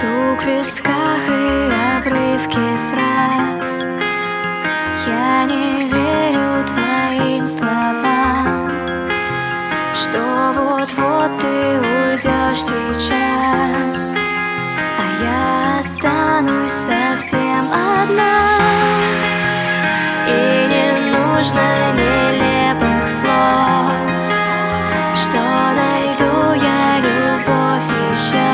Стук в висках и обрывки фраз. Я не верю твоим словам, что вот-вот ты уйдешь сейчас, а я останусь совсем одна. И не нужно нелепых слов, что найду я любовь еще,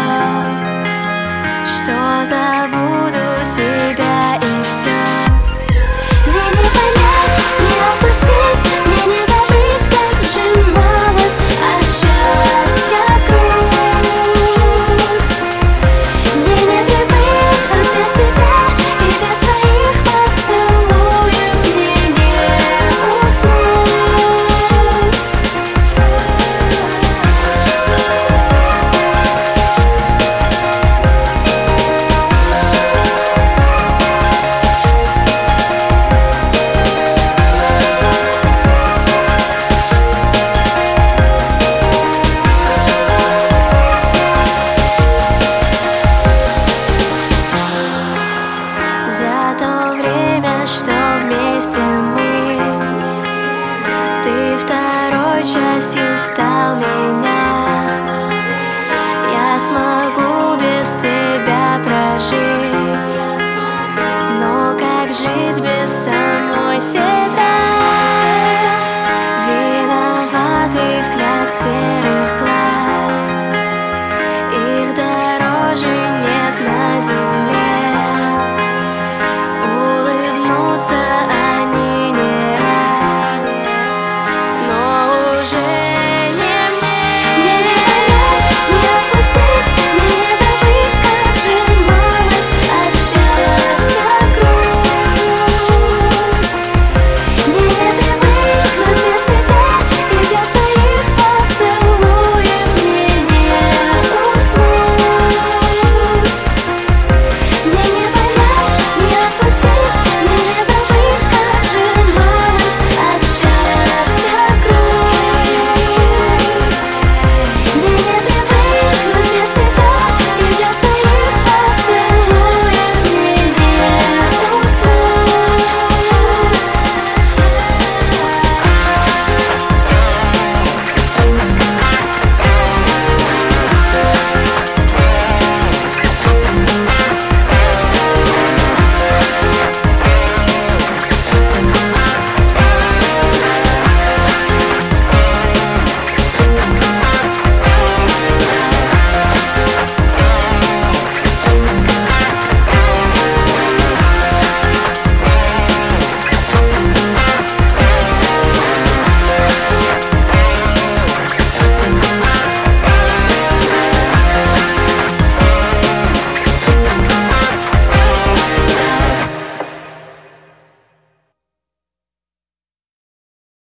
что забуду тебя и все. Мне не понять, не отпустить, мне не забыть, как сжималась от счастья грудь. Мне не привыкнуть без тебя и без твоих поцелуев, мне не уснуть. За то время, что вместе мы, ты второй частью стал меня. Я смогу без тебя прожить, но как жить без самой себя? Виноватый взгляд серых глаз, их дороже нет на земле.